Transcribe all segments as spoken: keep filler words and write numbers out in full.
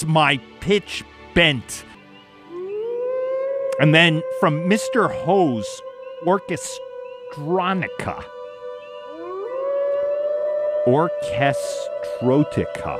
My pitch bent. And then from Mister Ho's Orchestronica. Orchestrotica.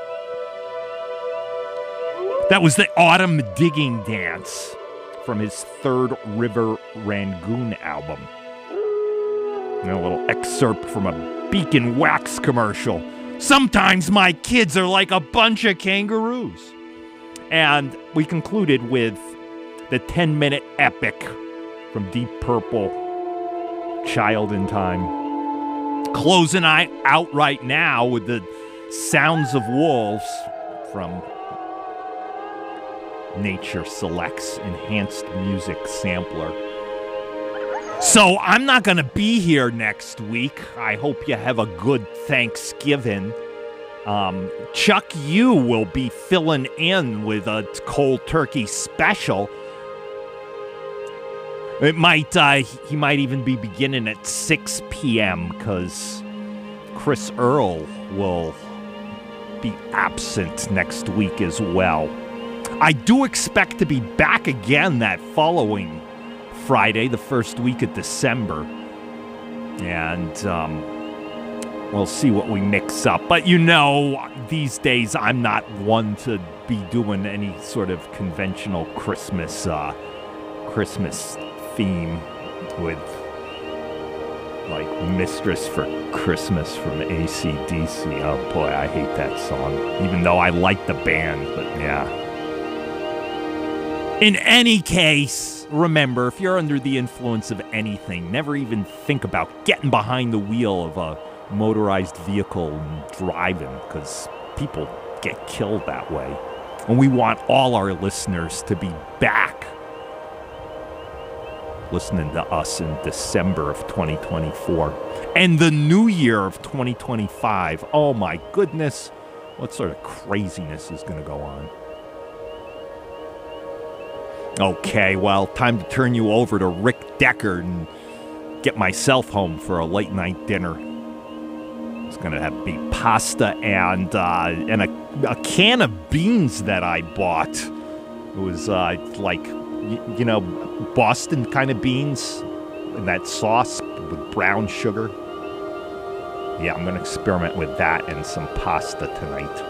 That was the Autumn Digging Dance from his Third River Rangoon album. And a little excerpt from a Beacon Wax commercial. Sometimes my kids are like a bunch of kangaroos. And we concluded with the ten-minute epic from Deep Purple, Child in Time. Closing out right now with the Sounds of Wolves from Nature Selects Enhanced Music Sampler. So I'm not going to be here next week. I hope you have a good Thanksgiving. Um, Chuck Yu will be filling in with a cold turkey special. It might, uh, he might even be beginning at six p.m. because Chris Earl will be absent next week as well. I do expect to be back again that following Friday, the first week of December. And um, we'll see what we mix up. But you know, these days I'm not one to be doing any sort of conventional Christmas, uh, Christmas theme with like Mistress for Christmas from A C D C. Oh boy, I hate that song. Even though I like the band, but yeah. In any case, remember, if you're under the influence of anything, never even think about getting behind the wheel of a motorized vehicle and driving, because people get killed that way. And we want all our listeners to be back listening to us in December of twenty twenty-four. And the new year of twenty twenty-five. Oh my goodness, what sort of craziness is going to go on? Okay, well, time to turn you over to Rick Decker and get myself home for a late night dinner. It's going to have be pasta and uh, and a, a can of beans that I bought. It was uh, like, you, you know, Boston kind of beans in that sauce with brown sugar. Yeah, I'm going to experiment with that and some pasta tonight.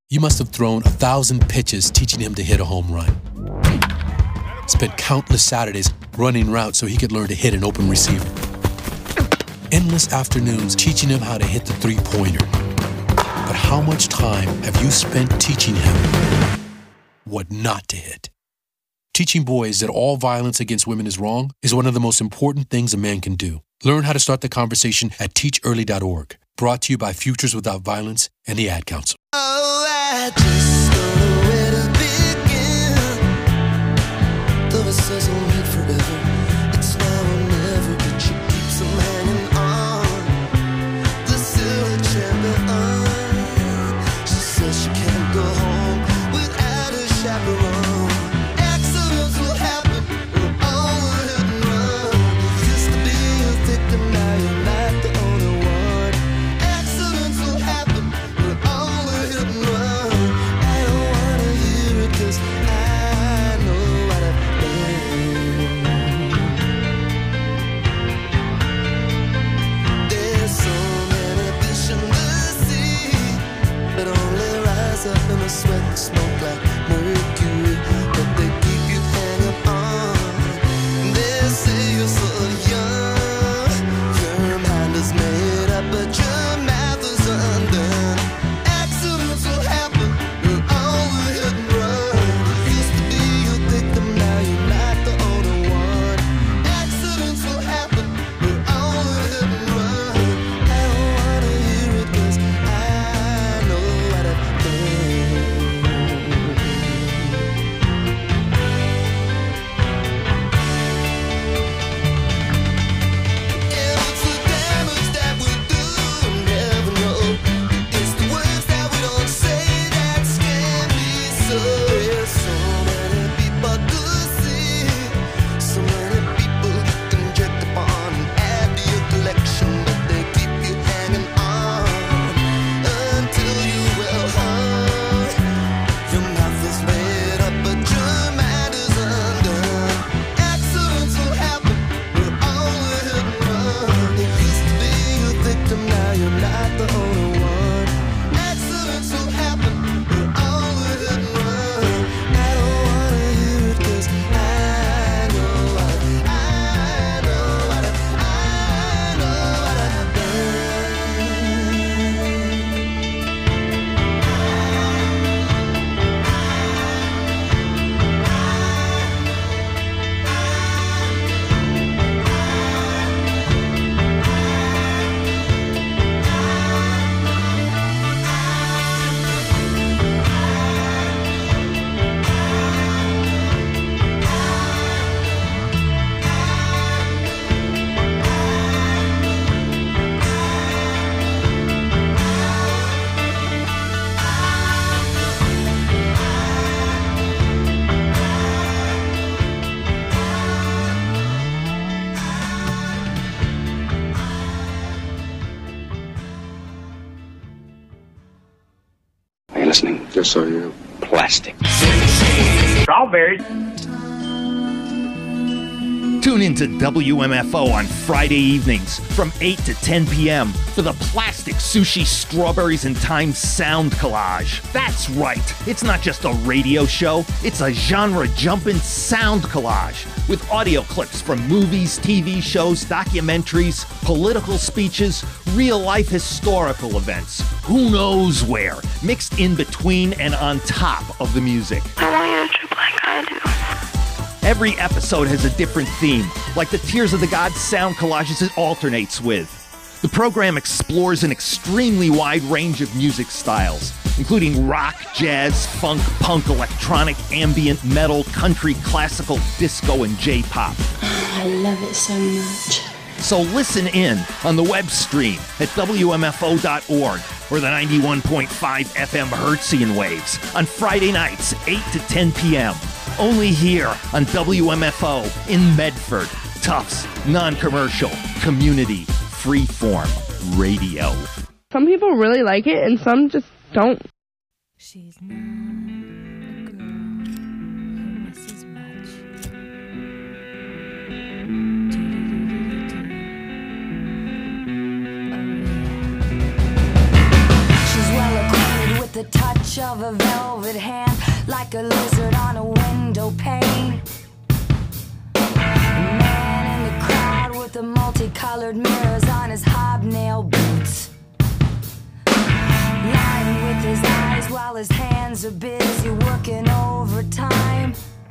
You must have thrown a thousand pitches teaching him to hit a home run. Spent countless Saturdays running routes so he could learn to hit an open receiver. Endless afternoons teaching him how to hit the three-pointer. But how much time have you spent teaching him what not to hit? Teaching boys that all violence against women is wrong is one of the most important things a man can do. Learn how to start the conversation at teach early dot org. Brought to you by Futures Without Violence and the Ad Council. Oh, I just don't know where to begin. Though it says I'll live forever, it's now or never, but she keeps on hanging on. The silver champion. She says she can't go home without a chaperone. Accidents will happen, we're all a hit and run. You used to be a victim, now you're not the only one. Accidents will happen, we're all a hit and run. I don't wanna hear it 'cause I know what I've done. There's so many fish in the sea that only rise up in a sweat and smoke like mercury, but they keep you hanging on. They say you're so young, your mind is made up, but your math is undone. Accidents will happen, you're all a hit and run. You used to be a victim, now you're not the only one. Accidents will happen, you're all a hit and run. I don't wanna hear it 'cause I know what I've done. And it's the damage that we do and never know. It's the words that we don't say that scare me so. There's so many people to see, so many people inject upon and add to your collection, but they keep you hanging on until you will hung. Your mouth is made up, but your mind is undone. Accidents will happen, we're all a hit and run. You used to be a victim, now you're not the only one. Accidents will happen, we're all a hit and run. I don't wanna hear it 'cause I know what, I know what, I know what I've Are you listening? Yes, I am. Plastic. Strawberries. Tune into W M F O on Friday evenings from eight to ten p.m. for the Plastic Sushi Strawberries and Time Sound Collage. That's right, it's not just a radio show, it's a genre-jumping sound collage with audio clips from movies, T V shows, documentaries, political speeches, real-life historical events, who knows where, mixed in between and on top of the music. I want you to trip like I do. Every episode has a different theme, like the Tears of the Gods sound collages it alternates with. The program explores an extremely wide range of music styles, including rock, jazz, funk, punk, electronic, ambient, metal, country, classical, disco, and J-pop. I love it so much. So listen in on the web stream at W M F O dot org or the ninety-one point five F M Hertzian waves on Friday nights, eight to ten p.m. Only here on W M F O in Medford. Tufts, non-commercial, community, freeform radio. Some people really like it and some just don't. She's not a girl who misses much. She's well acquainted with the touch of of a velvet hand, like a lizard on a window pane. A man in the crowd with the multicolored mirrors on his hobnail boots, lying with his eyes while his hands are busy working overtime.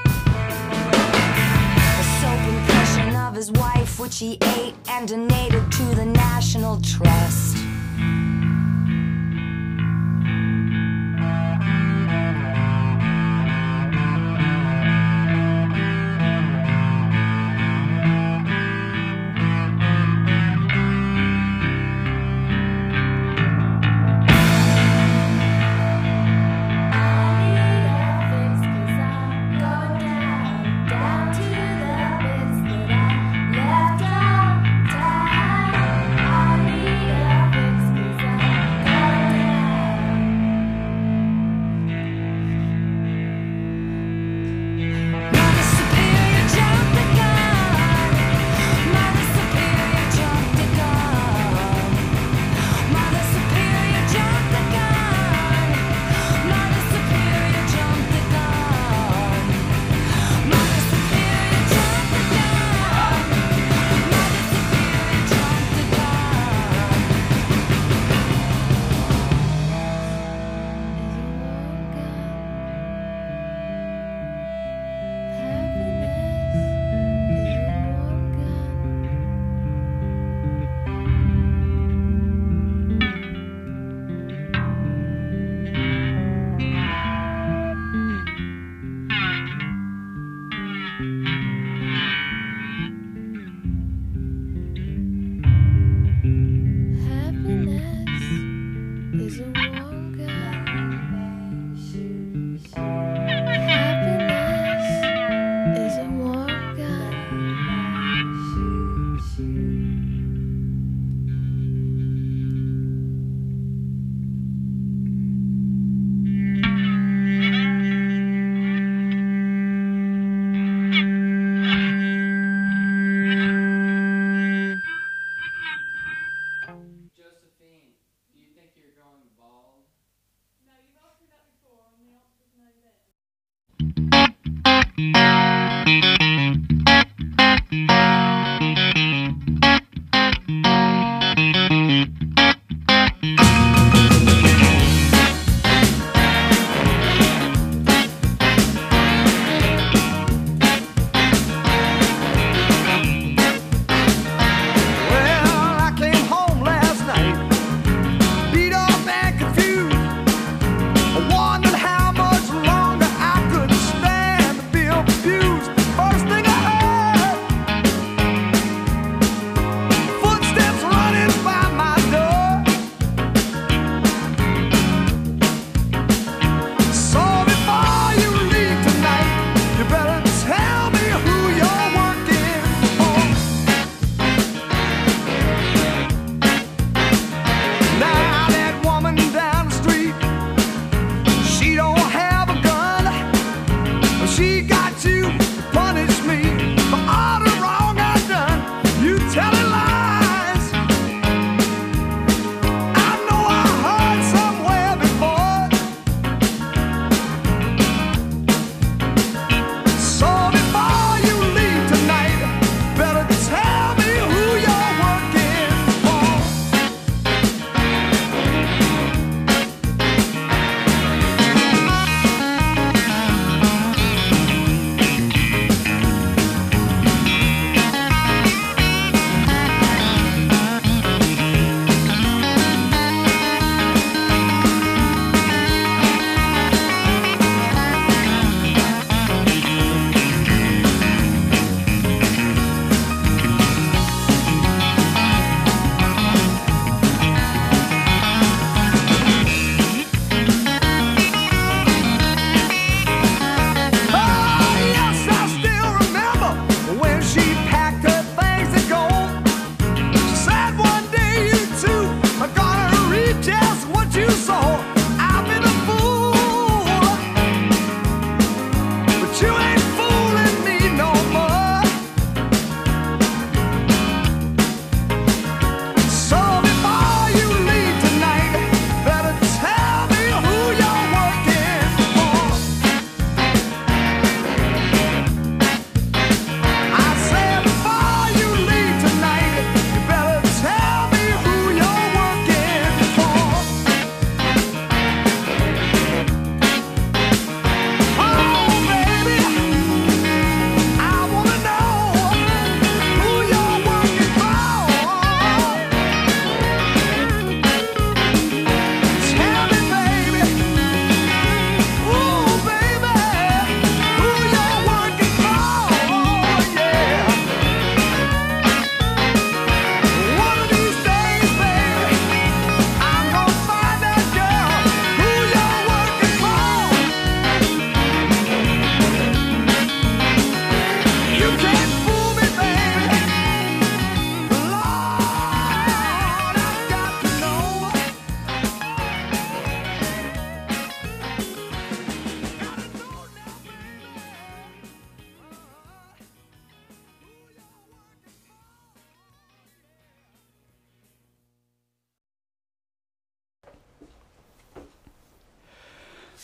A soap impression of his wife, which he ate and donated to the National Trust.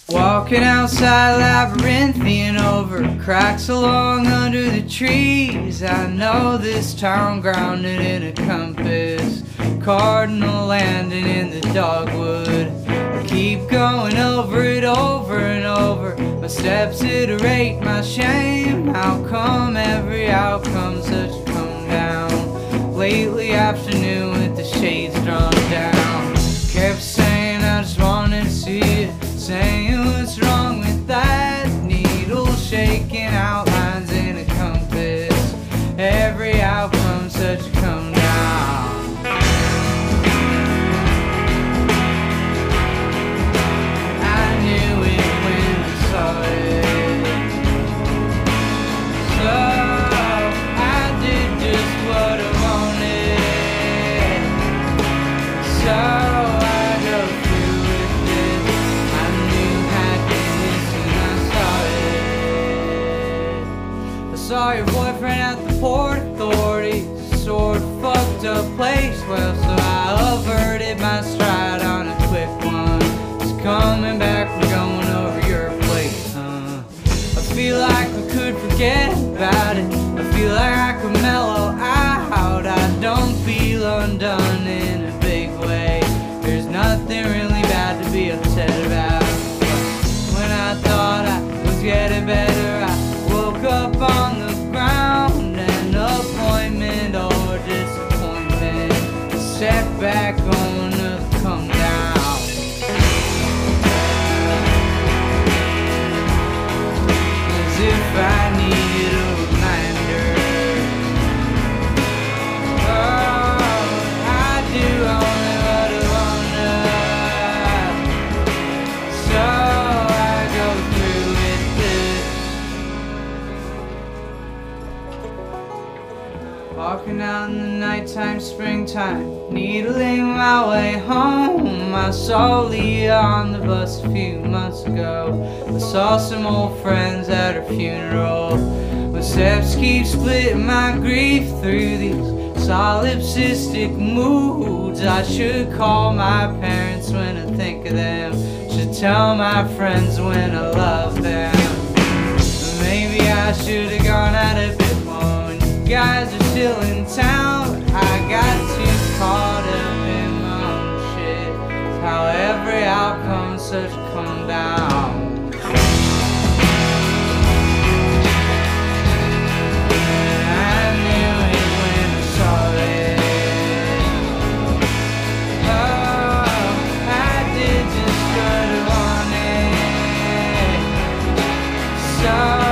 Walking outside labyrinthian over cracks along under the trees. I know this town grounded in a compass, cardinal landing in the dogwood. I keep going over it over and over. My steps iterate my shame. How come every outcome's such a come down? Lately afternoon with the shades drawn down. Kept saying I just wanted to see it, saying what's wrong with that needle, shaking outlines in a compass. Every outcome's such a come down. I knew it when I saw it, so I did just what I wanted. So saw your boyfriend at the Port Authority, sort of fucked up place. Well, so I averted my stride on a quick one. Just coming back from going over your place, huh? I feel like we could forget about it. I feel like I could mellow out. I don't feel undone in a big way. There's nothing really bad to be upset about. When I thought I was getting better, I woke up on the ground. An appointment or disappointment, a setback on the come down. As if I needed a reminder. Oh, I do only what I wanna. So walking out in the nighttime, springtime, needling my way home. I saw Leah on the bus a few months ago. I saw some old friends at her funeral. My steps keep splitting my grief through these solipsistic moods. I should call my parents when I think of them, should tell my friends when I love them. Maybe I should have gone out a bit more when you guys are still in town. I got too caught up in my own shit. It's how every outcome's such a come down. I knew it when I saw it. Oh, I did just what I wanted. So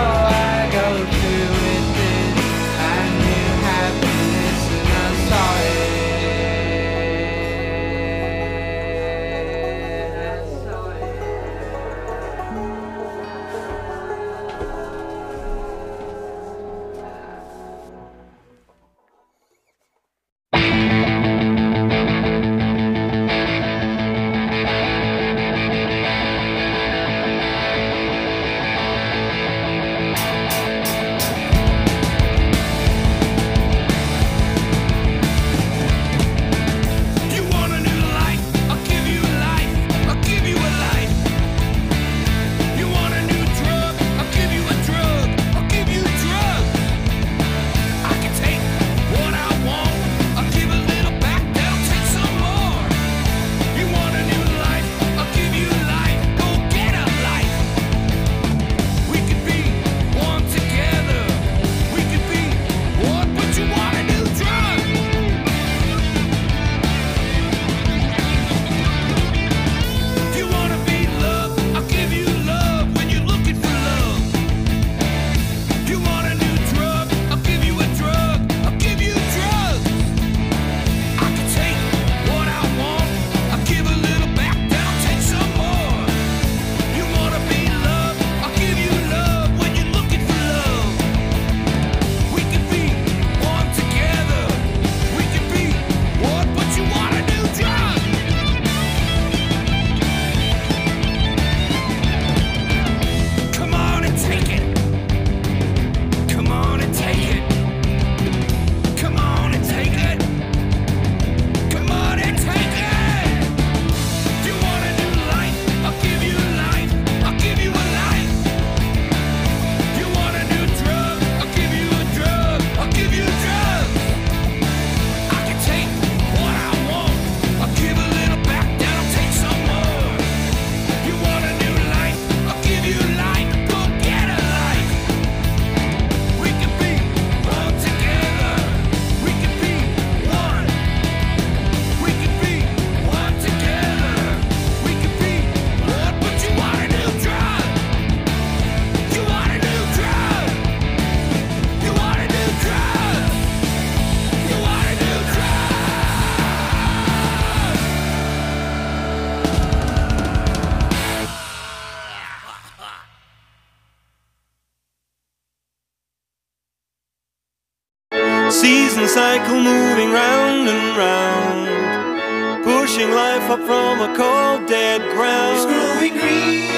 Season cycle moving round and round, pushing life up from a cold dead ground. It's growing green.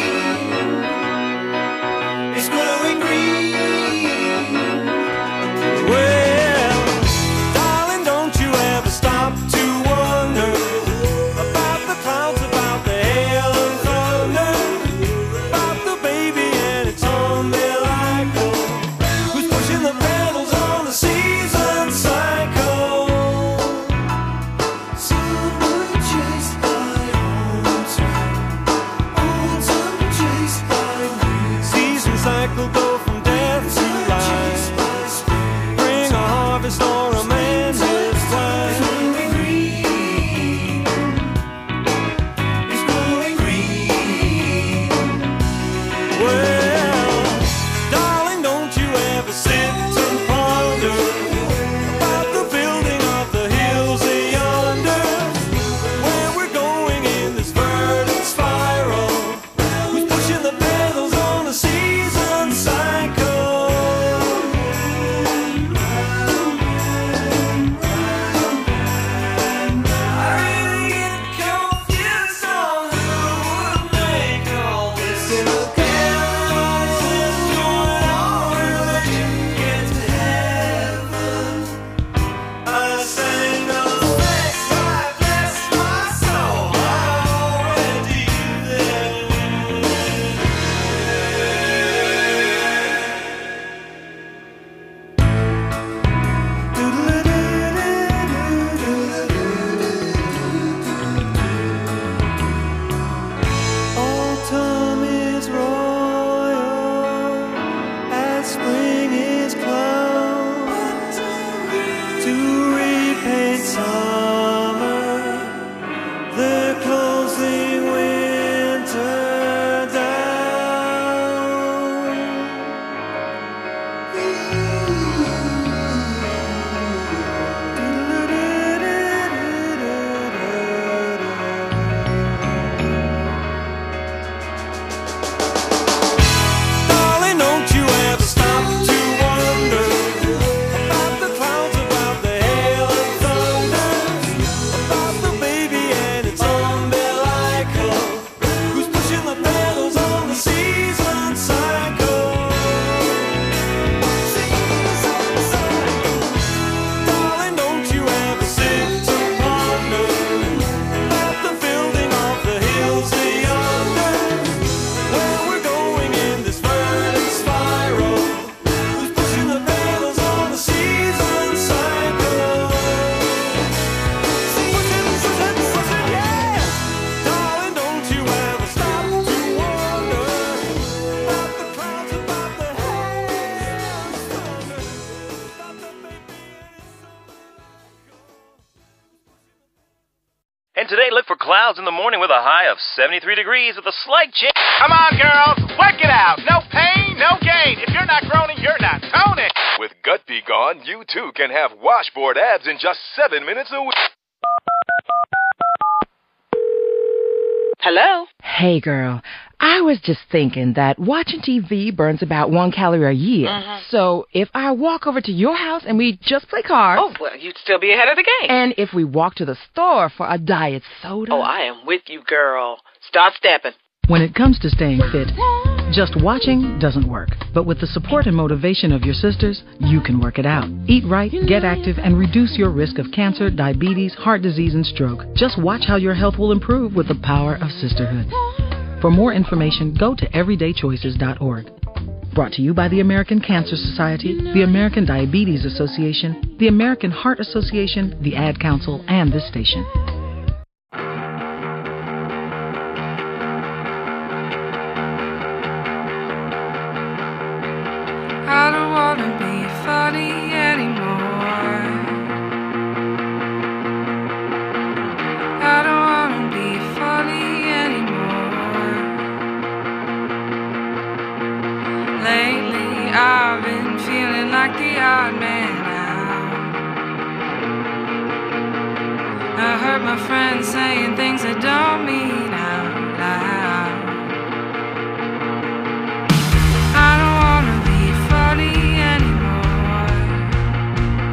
It's growing green. Well, darling, don't you ever stop to wonder about the clouds, about the hail and thunder, about the baby and its umbilical, who's pushing the pedals on the season cycle. Someone chased by autumn, autumn chased by me. Season cycle go from death to life, bring a harvest or a man his wife. It's growing green. Well, darling, don't you ever sit and ponder about the building of the hills yonder, where we're going in this verdant spiral, who's pushing the pedals on the season cycle. I really get confused on who would make all this in the chaos that's going on when you get to heaven. I sang the bless, I bless my soul, I'm already there. Autumn is royal, as spring is cloud, to repaint summer, they're closing winter down. Darling, don't you ever stop to wonder about the clouds, about the hail and thunder, about the baby and its umbilical, who's pushing the pedals on the season cycle. Season cycle. Darling, don't you ever sit and ponder about the building of the hills yonder, where we're going in this verdant spiral, who's pushing the pedals on the season cycle. Pushing, pushing, pushing, yeah. Darling, don't you ever stop to wonder about the clouds, about the hail and thunder, about the baby and its And today, look for clouds in the morning with a high of seventy-three degrees with a slight chance. Come on, girls, work it out. No pain, no gain. If you're not groaning, you're not toning. With Gut Be Gone, you too can have washboard abs in just seven minutes a week. Hello? Hey, girl. I was just thinking that watching T V burns about one calorie a year. Mhm. So if I walk over to your house and we just play cards. Oh, well, you'd still be ahead of the game. And if we walk to the store for a diet soda. Oh, I am with you, girl. Start stepping. When it comes to staying fit, just watching doesn't work. But with the support and motivation of your sisters, you can work it out. Eat right, get active, and reduce your risk of cancer, diabetes, heart disease, and stroke. Just watch how your health will improve with the power of sisterhood. For more information, go to everyday choices dot org. Brought to you by the American Cancer Society, the American Diabetes Association, the American Heart Association, the Ad Council, and this station. I don't wanna be funny anymore. I don't wanna be funny anymore. Lately I've been feeling like the odd man out. I heard my friends saying things I don't mean out loud. I don't wanna be funny anymore.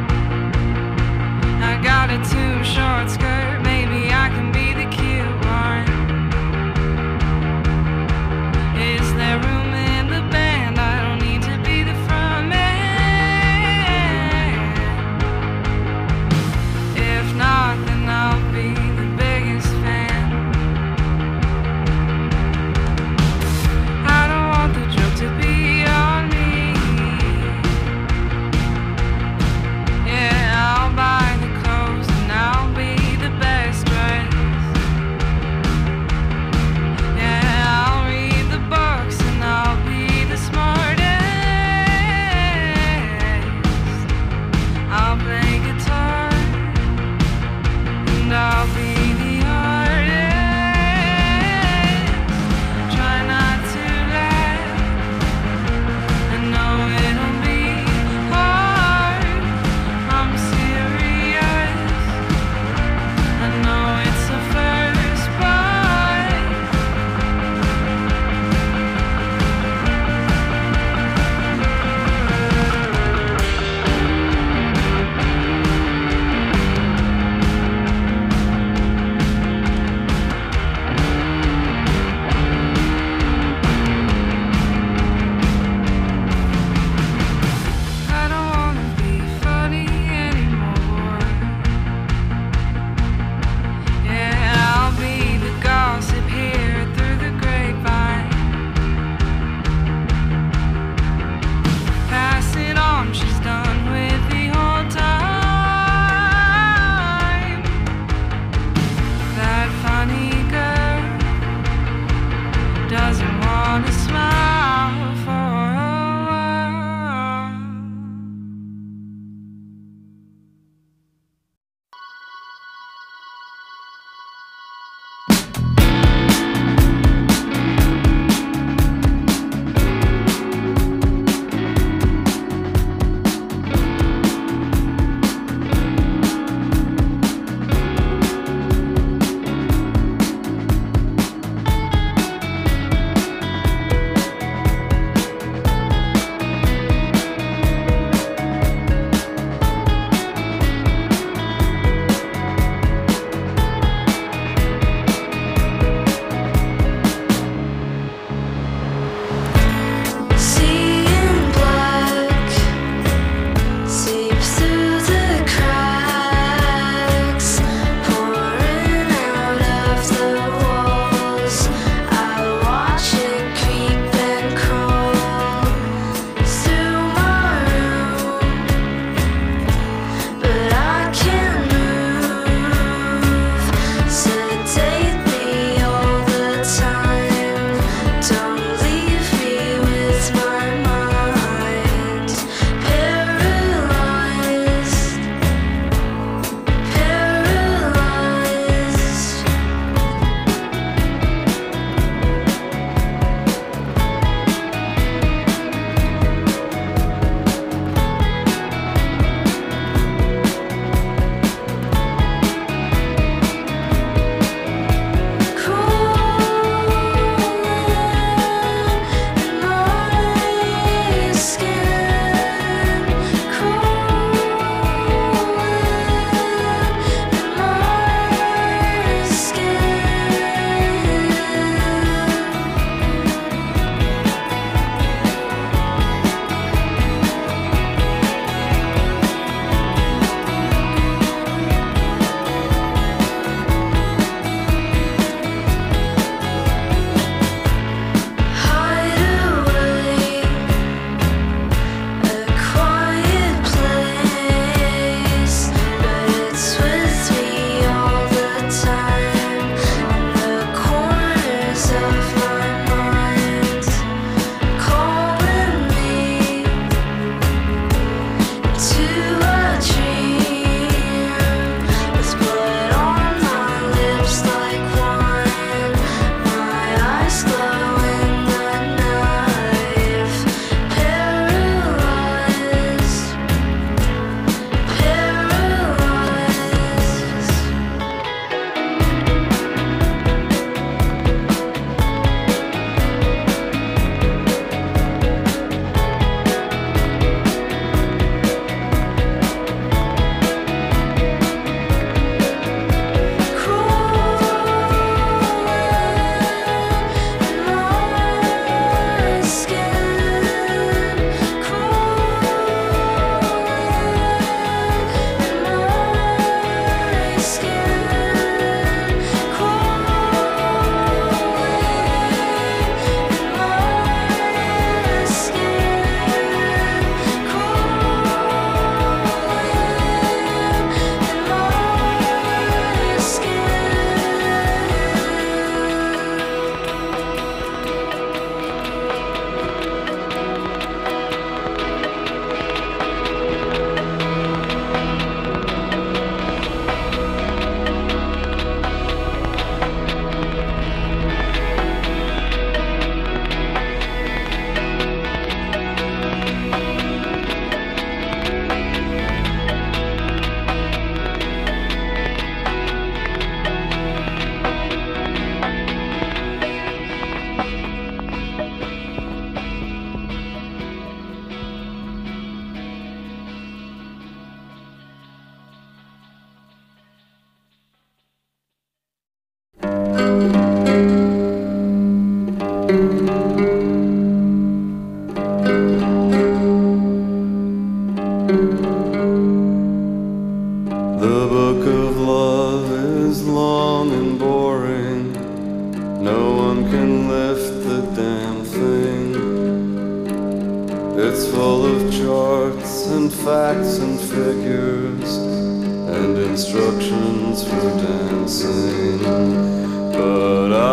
It's full of charts and facts and figures and instructions for dancing. But I,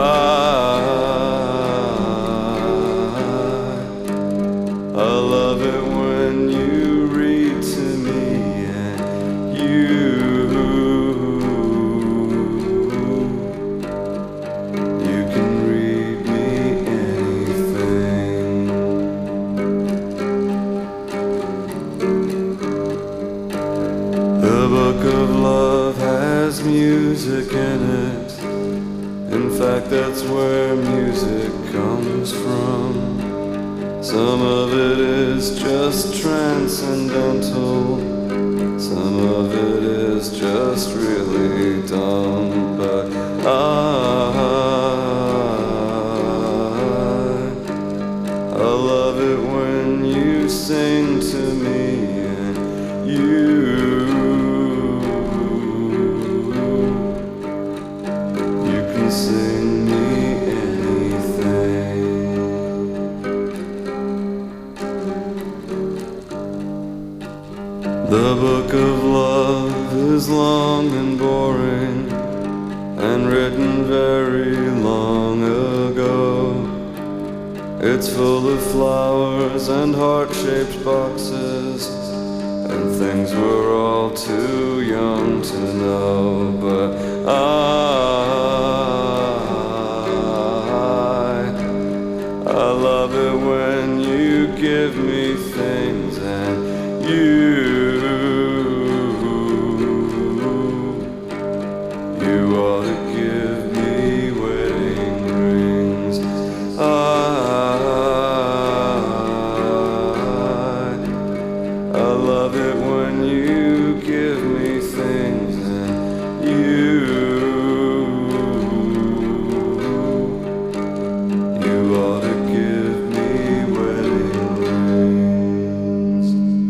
I love it when you read to me and you, you can read me anything. The book of love has music in it. In fact, that's where music comes from. Some of it is just transcendental. Some of it is just really dumb. But I, I love it when you sing to me and you, you can sing me anything. The book of love is long and boring and written very long ago. It's full of flowers and heart-shaped boxes and things we're all too young to know. But I, I love it when you give me things and you, you ought to give me wedding rings. I, I love it when you give me things and you, you ought to give me wedding rings.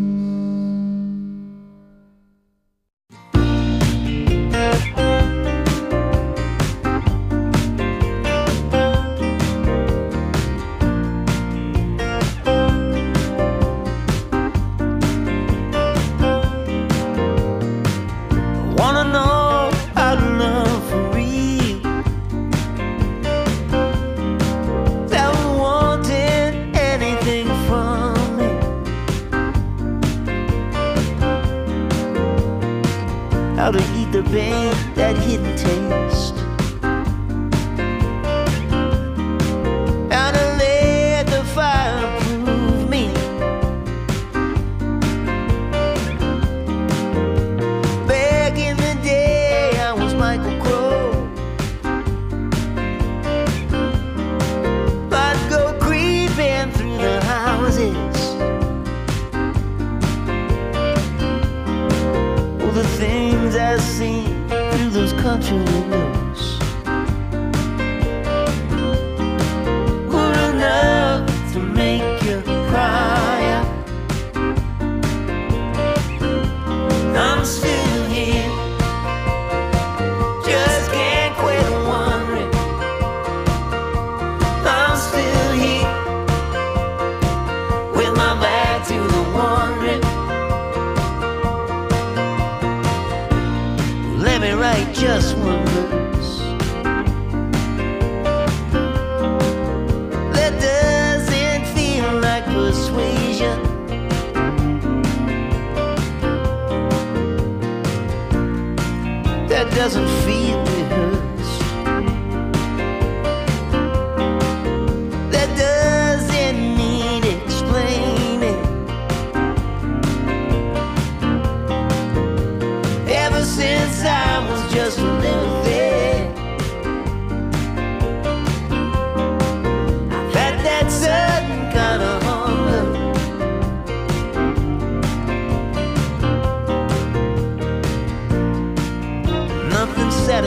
Wanna know how to love for real, never wanted anything from me. How to eat the pain, that hidden taste. How to let the fire prove me. Back in the day, I was Michael Crowe. I'd go creeping through the houses. Oh, the things I seen through those country windows were enough to make you cry out. I'm still here, just can't quit wondering. I'm still here, with my back to the wondering. Let me write just one verse that doesn't feel like persuasion. That doesn't feel rehearsed. That doesn't need explaining. Ever since I was just a little thing, I've had that certain kind of hunger. Nothing satisfies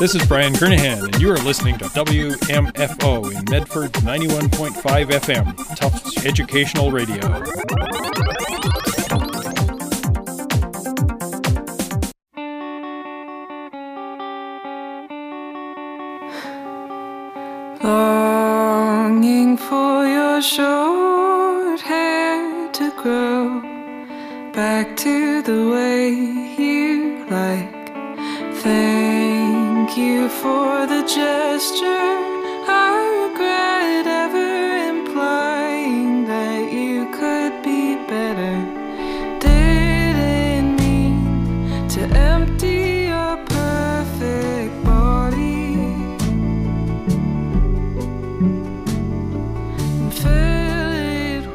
This is Brian Kernahan, and you are listening to W M F O in Medford ninety-one point five F M, Tufts Educational Radio. Longing for your short hair to grow back to the way you like. Thank you for the gesture. I regret ever implying that you could be better. Didn't mean to empty your perfect body and fill it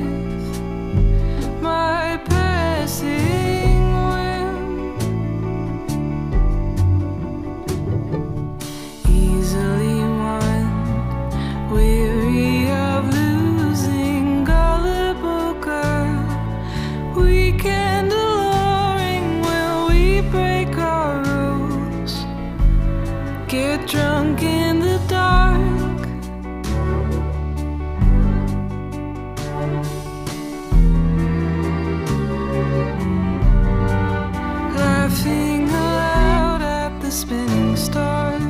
with my passing whim. Easily won, weary of losing, gullible girl. Weekend alluring, will we break our rules? Get drunk in the dark. Laughing aloud at the spinning stars.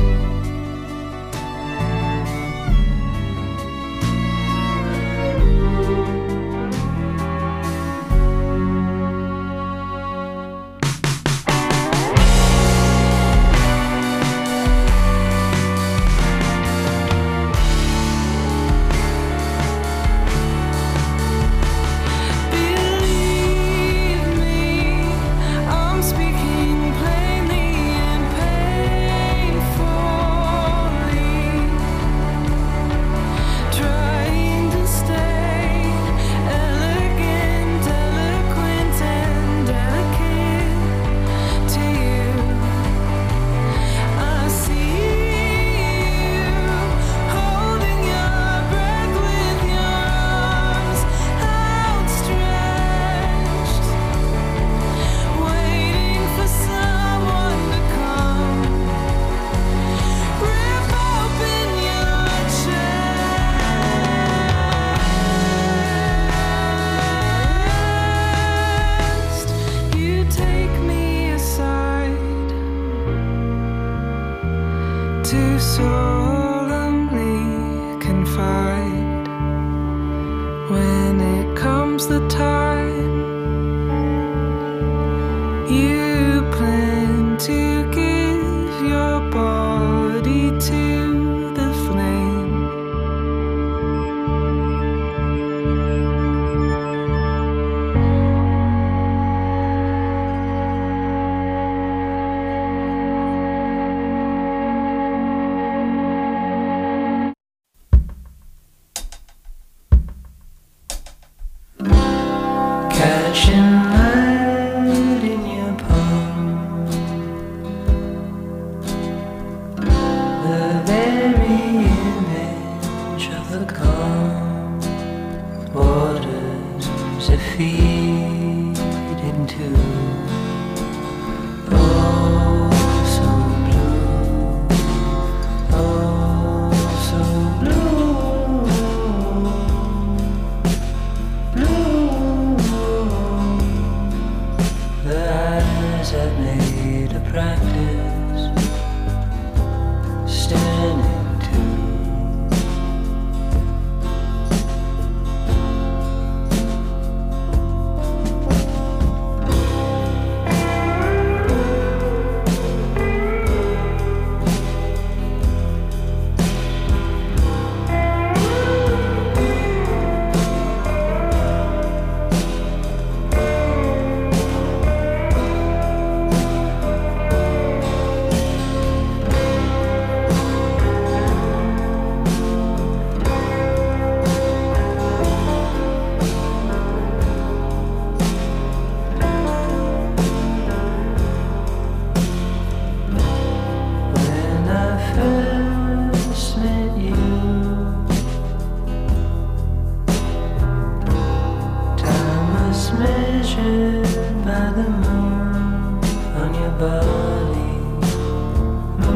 Believe me, I'm speaking plainly and painfully, trying to stay elegant, eloquent, and delicate to you. I see you holding your breath with your arms outstretched, waiting for someone to come, rip open your chest. You take me aside to solemnly confide when it comes the time you plan to give your body to the flame. Catching light in your palm, the very image of the calm waters that feed into. Oh, so blue, oh, so blue, blue. The eyes have made a practice standing to. When I first met you, time was measured by the moon on your body,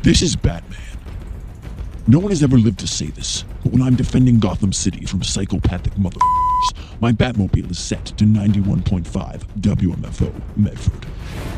This is Batman. No one has ever lived to say this, but when I'm defending Gotham City from psychopathic motherfuckers, my Batmobile is set to ninety-one point five W M F O Medford.